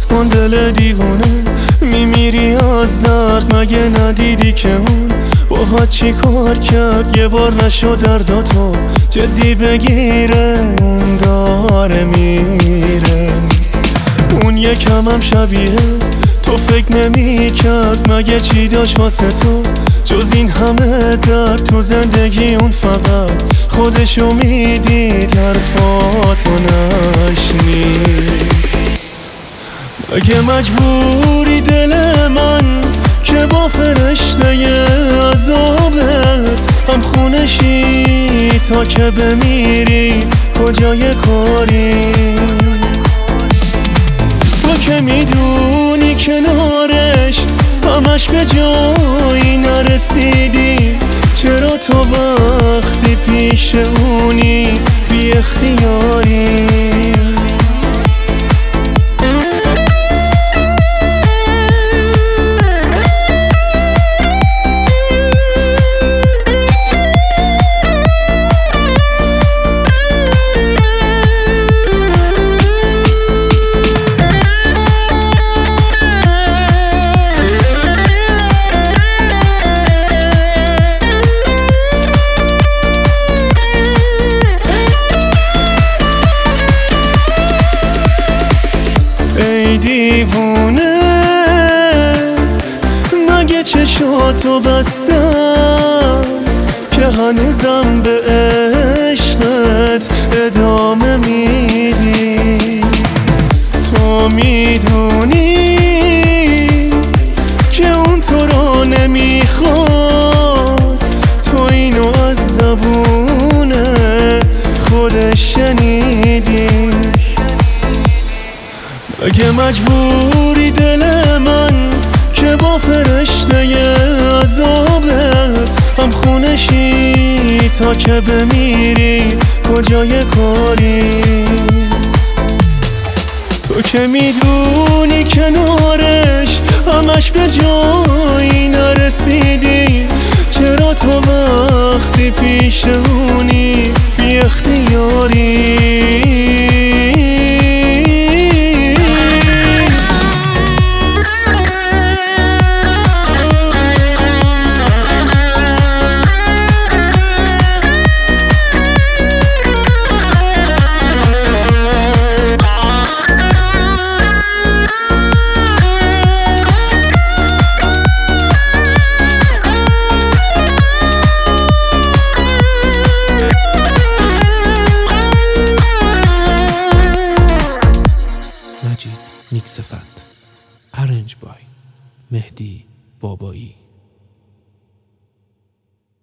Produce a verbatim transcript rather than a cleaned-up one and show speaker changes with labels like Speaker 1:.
Speaker 1: کن دل دیوونه، میمیری از درد. مگه ندیدی که اون باهات چی کار کرد؟ یه بار نشو درداتو جدی بگیره، اون داره میره. اون یکم هم شبیه تو فکر نمی کرد. مگه چی داشت واسه تو جز این همه درد؟ تو زندگی اون فقط خودشو میدید، حرفاتو نشنید. مگه مجبوری دل من که با فرشته عذابت هم خونشی تا که بمیری؟ کجای کاری تو که میدونی کنارش همش به جایی نرسیدی؟ چرا تو وقتی پیش اونی بی اختیاری؟ دیوونه مگه چشاتو بستم که هنوزم به عشقت ادامه میدی؟ تو میدونی که اون تو رو نمیخواد، تو اینو از زبون خودش شنیدی. اگه مجبوری دل من که با فرشته عذابت هم خونشی تا که بمیری؟ کجای کاری تو که میدونی کنارش همش به جایی نرسیدی؟ چرا تو وقتی پیش اونی بی اختیاری؟
Speaker 2: مجید میکس فت، ارنج بای مهدی بابایی.